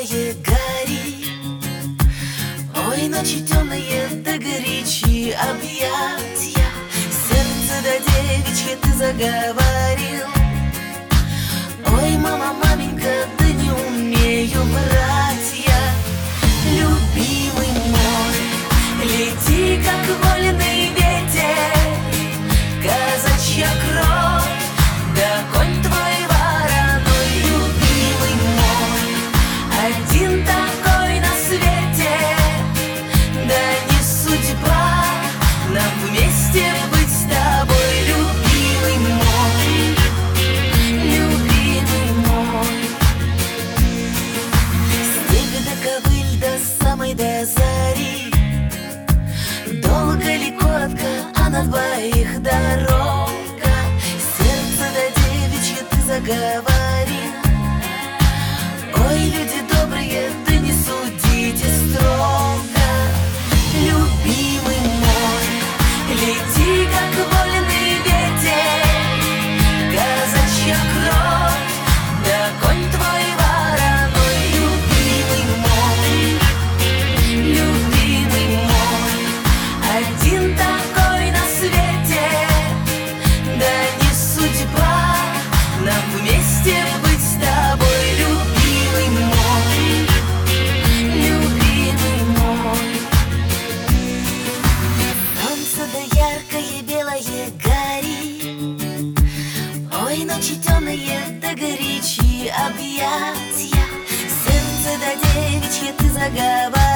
белое гори. Ой, ночи темные, да горячие объятия. Сердце до девичье ты заговорил. Ой, мама, маменька, да не умею врать я. Любимый мой, лети, как вольный ветер, казачья кровь, да конь твой вороной. Любимый мой, один такой на свете, да не судьба нам вместе быть с тобой. Любимый мой, любимый мой. Степь до ковыль до самой до зари, долго ли, коротко, а на двоих дорога. Сердце до девичье ты заговори. Ой, люди добрые, да не судите строго. Любимый мой, лети, как вольный ветер, казачья кровь, да конь твой вороной. Любимый мой, любимый мой, один такой на свете, да не судьба нам вместе быть с тобой. Любимый мой, любимый мой. Солнце да яркое белое гори. Ой, ночи темные, да горячие объятия. Сердце да девичье ты заговори.